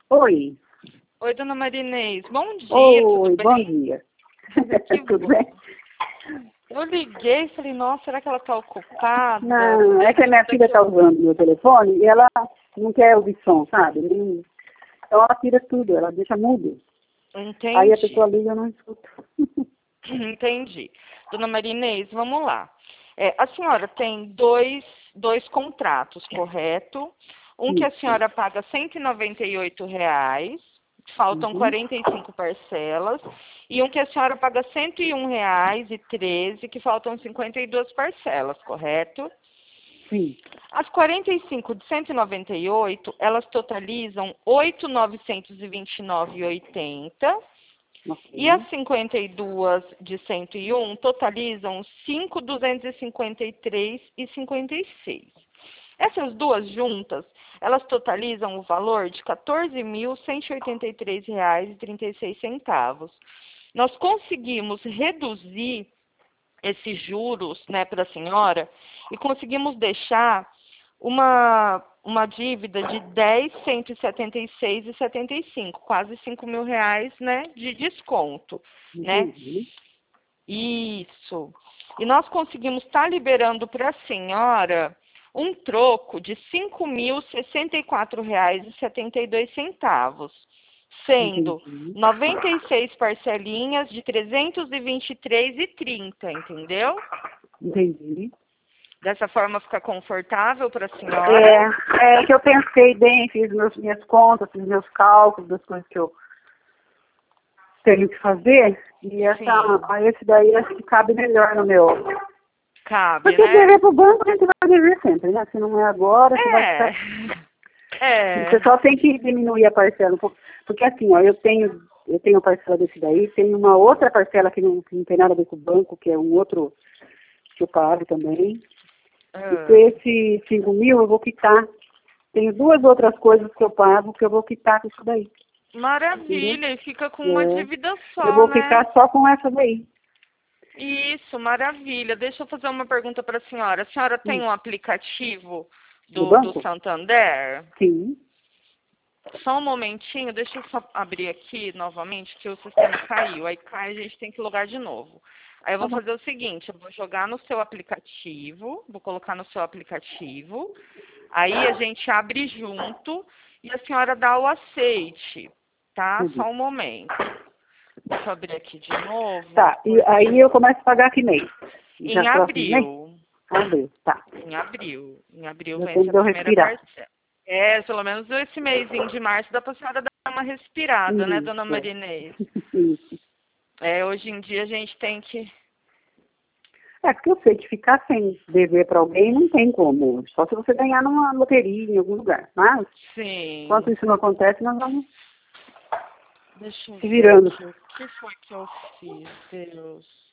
Oi. Oi, dona Marinês. Bom dia, Oi, tudo bom bem? dia. Que Tudo bom. bem? Eu liguei e falei, nossa, será que ela tá ocupada? Não, é Daí que a minha daqui filha está usando meu telefone e ela não quer ouvir som, sabe? Então ela tira tudo, ela deixa mudo. Aí a Entendi, pessoa liga e eu não escuto. entendi. Dona Marinês, vamos lá. A senhora tem dois contratos, correto? Um que a Isso. senhora paga R$ 198, faltam Uhum. 45 parcelas, e um que a senhora paga R$ 101,13, que faltam 52 parcelas, correto? Sim. As 45 de 198, elas totalizam 8.929,80. E as Ok. 52 de 101 totalizam 5.253,56. Essas duas juntas, elas totalizam o valor de R$ 14.183,36. Nós conseguimos reduzir esses juros, né, para a senhora e conseguimos deixar uma dívida de 10.176,75, quase R$ 5.000, né, de desconto, né? Entendi. Isso. E nós conseguimos estar liberando para a senhora um troco de R$ 5.064,72, sendo Entendi. 96 parcelinhas de 323,30, entendeu? Entendi. Dessa forma fica confortável para a senhora? É que eu pensei bem, fiz minhas contas, fiz meus cálculos das coisas que eu tenho que fazer. E Sim, esse daí acho que cabe melhor no meu. cabe, Porque né? dever para o banco a gente vai dever sempre, né? Se não é agora, você vai É, ficar. Você é, só tem que diminuir a parcela um pouco. Porque assim, ó, eu tenho a parcela desse daí, tem uma outra parcela que não tem nada a ver com o banco, que é um outro que eu pago também. E com ah, esse 5.000 eu vou quitar. Tenho duas outras coisas que eu pago que eu vou quitar com isso daí. Entendeu? maravilha, e fica com uma É. dívida Eu só, vou né? ficar só com essa daí. Isso, maravilha. Deixa eu fazer uma pergunta para a senhora. A senhora tem Hum. um aplicativo Do do banco? Santander? Sim. Só um momentinho, deixa eu só abrir aqui novamente, que o sistema caiu. Aí cai, a gente tem que logar de novo. Aí eu Tá vou bom. fazer o seguinte, eu vou jogar no seu aplicativo, vou colocar no seu aplicativo, aí a gente abre junto e a senhora dá o aceite, tá? Tudo. Só um momento. Deixa eu abrir aqui de novo, Tá. E aí porque eu começo a pagar que mês? Já em próximo mês? abril, Abril. Tá. em abril Deu vence tempo a de eu primeira respirar. parcela. Pelo menos esse mêsinho de março dá pra senhora dar uma respirada, né, dona Isso. Marinês? Isso. Hoje em dia a gente tem que. É porque eu sei que ficar sem dever para alguém não tem como. Só se você ganhar numa loteria em algum lugar. Mas, enquanto Sim. isso não acontece, nós vamos Deixa eu se ver virando. aqui. O que foi que eu fiz, Deus?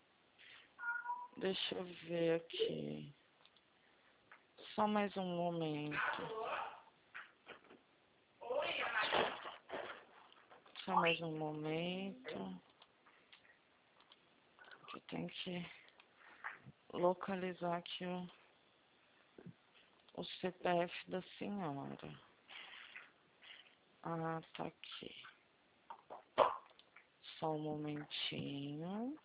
Deixa eu ver aqui. Só mais um momento. Só mais um momento. Que eu tenho que localizar aqui o CPF da senhora. Ah, tá aqui. Só um momentinho.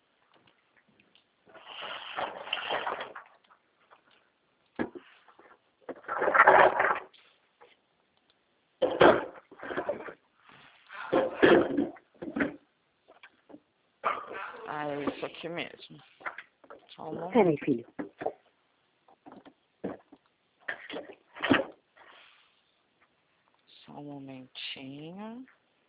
Ah, é isso aqui mesmo. Só um Peraí, momento. filho. Só um momentinho.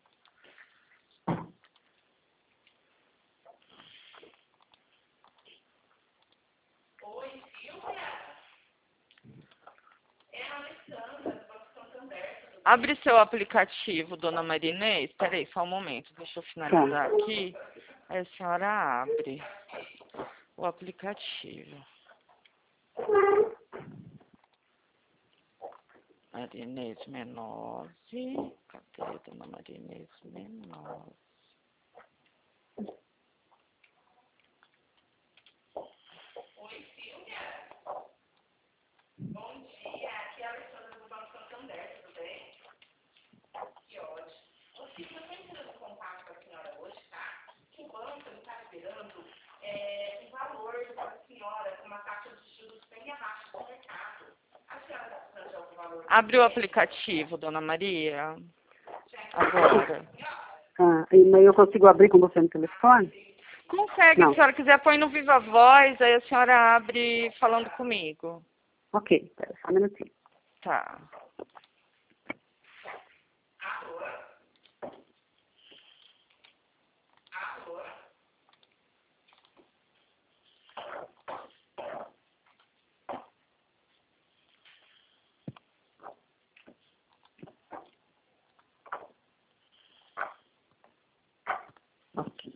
Abre seu aplicativo, dona Marinês. Espera aí, só um momento. Deixa eu Tá. finalizar aqui. Aí a senhora abre o aplicativo. Marinês Menose. Cadê dona Marinês Menose? Abre o aplicativo, Dona Maria. Agora. Mas eu consigo abrir com você no telefone? Consegue, Não. se a senhora quiser, põe no Viva Voz, aí a senhora abre falando comigo. Ok, espera só um minutinho. Tá. Ok.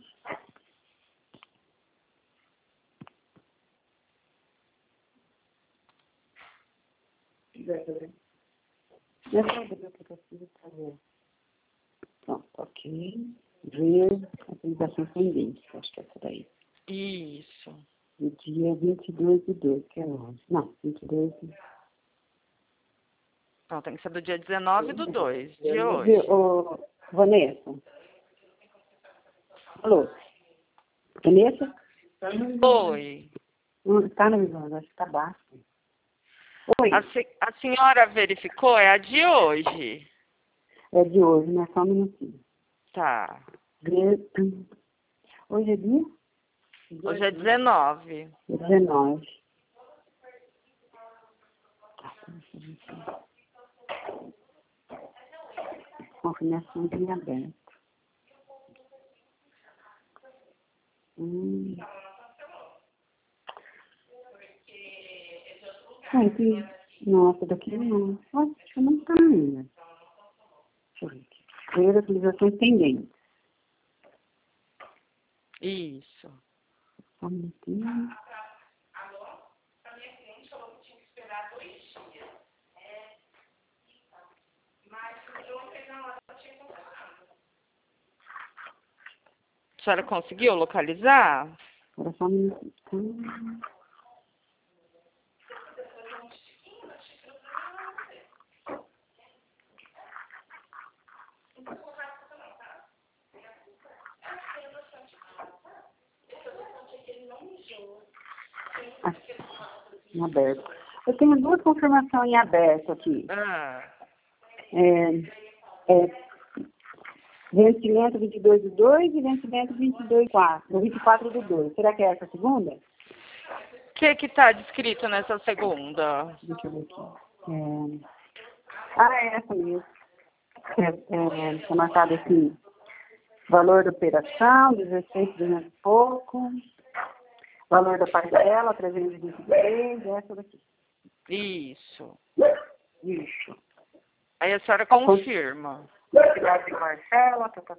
Pronto, ok. Ver atualização pendente, acho que é essa daí. Isso. No dia 22/2, que é hoje. Não, 22. Não, tem que ser do dia 19/2, de hoje. Ô, Vanessa. Alô? Vanessa? Oi. Tá no visor, acho que tá baixo. Oi, A senhora verificou? É a de hoje. é de hoje, né? Só um minutinho. Tá. Hoje é dia? Hoje é 19. 19. Confirmação de aberto. Nossa, daqui não. Acho que não tá ainda. Deixa eu ver aqui. Ver atualizações pendentes. Isso. Só um minutinho. A senhora conseguiu localizar? Agora só um minutinho. Em aberto. Eu tenho duas confirmações em aberto aqui. Vencimento 22/2 e vencimento 24/2. Será que é essa a segunda? O que está descrito nessa segunda? Deixa eu ver aqui. É essa mesmo. Está marcado aqui. Valor da operação, 16,200 e pouco. Valor da parcela, 323, essa daqui. Isso. Isso. Aí a senhora confirma. Quantidade de parcela, tá.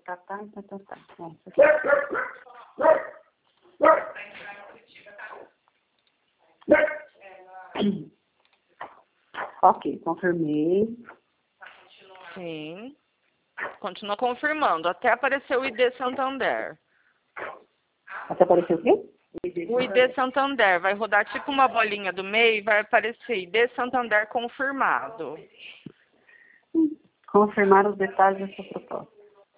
Ok, confirmei. Sim. Continua confirmando, até aparecer o ID Santander. Até apareceu o quê? O ID Santander vai rodar tipo uma bolinha do meio e vai aparecer ID Santander confirmado. Confirmar os detalhes da sua proposta.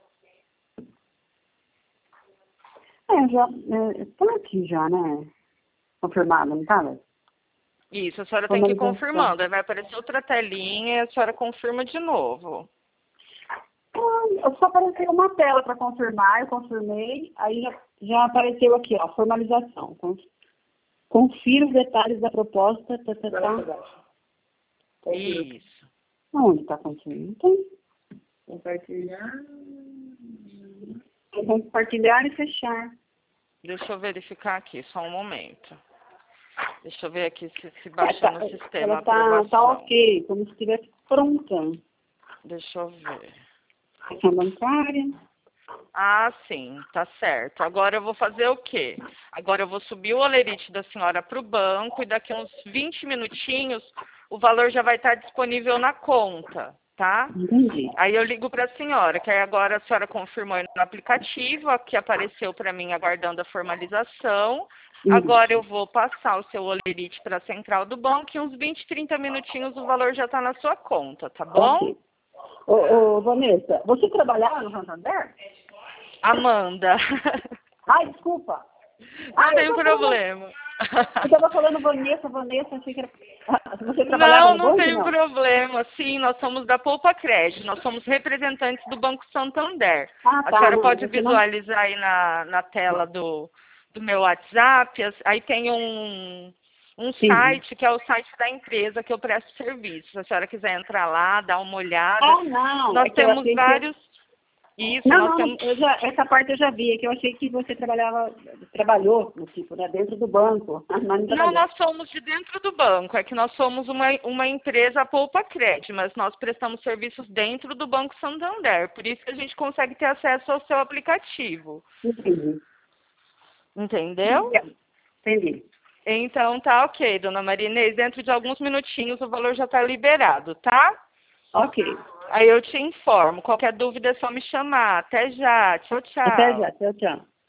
Estão aqui já, né? Confirmado, não tá? Isso, a senhora tem que ir confirmando. Aí vai aparecer outra telinha e a senhora confirma de novo. Só apareceu uma tela para confirmar, eu confirmei, aí já apareceu aqui, ó, formalização. Confira os detalhes da proposta. Isso. Onde está confirmando? Compartilhar. Compartilhar e fechar. Deixa eu verificar aqui, só um momento. Deixa eu ver aqui se baixa no sistema. Ela tá ok, como se estivesse pronta. Deixa eu ver. Questão bancária. Ah, sim, tá certo. Agora eu vou fazer o quê? Agora eu vou subir o olerite da senhora para o banco e daqui uns 20 minutinhos o valor já vai estar disponível na conta, tá? Entendi. Aí eu ligo para a senhora, que aí agora a senhora confirmou no aplicativo, aqui apareceu para mim aguardando a formalização. Agora eu vou passar o seu olerite para a central do banco e uns 20, 30 minutinhos o valor já está na sua conta, tá bom? Okay. Ô, Vanessa, você trabalhava no Santander? Amanda. Ai, desculpa. Não tem problema. Eu estava falando Vanessa, achei que era... Você trabalhava no Não banco, tem não? problema. Sim, nós somos da Poupa Crédito, nós somos representantes do Banco Santander. Ah, A tá, senhora não, pode você não... visualizar aí na tela do meu WhatsApp, aí tem um Sim. site que é o site da empresa que eu presto serviço. Se a senhora quiser entrar lá, dar uma olhada. Ah, não, é Nós que eu temos achei que... vários... Isso, Não, nós não, temos... essa parte eu já vi, é que eu achei que você trabalhou, tipo, né, dentro do banco, mas não Não, trabalhou. nós somos de dentro do banco. É que nós somos uma empresa Poupa Crédito, mas nós prestamos serviços dentro do Banco Santander. Por isso que a gente consegue ter acesso ao seu aplicativo. Entendi. Entendeu? Entendi. Então tá ok, dona Maria Inês. Dentro de alguns minutinhos o valor já está liberado, tá? Ok. Aí eu te informo. Qualquer dúvida é só me chamar. Até já. Tchau, Até já. tchau. Tchau, tchau.